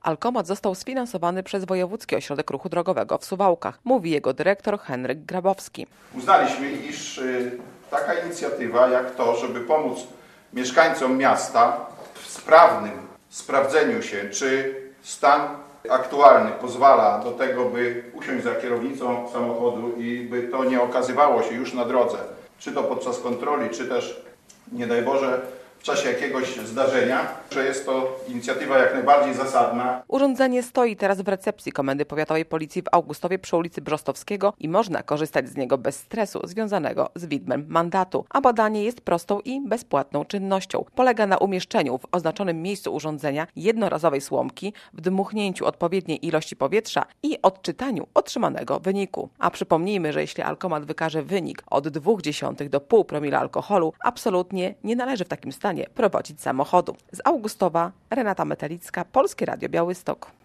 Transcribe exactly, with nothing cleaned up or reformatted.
Alkomat został sfinansowany przez Wojewódzki Ośrodek Ruchu Drogowego w Suwałkach, mówi jego dyrektor Henryk Grabowski. Uznaliśmy, iż taka inicjatywa jak to, żeby pomóc mieszkańcom miasta w sprawnym sprawdzeniu się, czy stan aktualny pozwala do tego, by usiąść za kierownicą samochodu i by to nie okazywało się już na drodze, czy to podczas kontroli, czy też, nie daj Boże, w czasie jakiegoś zdarzenia, że jest to inicjatywa jak najbardziej zasadna. Urządzenie stoi teraz w recepcji Komendy Powiatowej Policji w Augustowie przy ulicy Brzostowskiego i można korzystać z niego bez stresu związanego z widmem mandatu, a badanie jest prostą i bezpłatną czynnością. Polega na umieszczeniu w oznaczonym miejscu urządzenia jednorazowej słomki, wdmuchnięciu odpowiedniej ilości powietrza i odczytaniu otrzymanego wyniku. A przypomnijmy, że jeśli alkomat wykaże wynik od dwóch dziesiątych do pół promila alkoholu, absolutnie nie należy w takim stanie prowadzić samochodu. Z Augustowa Renata Metelicka, Polskie Radio Białystok.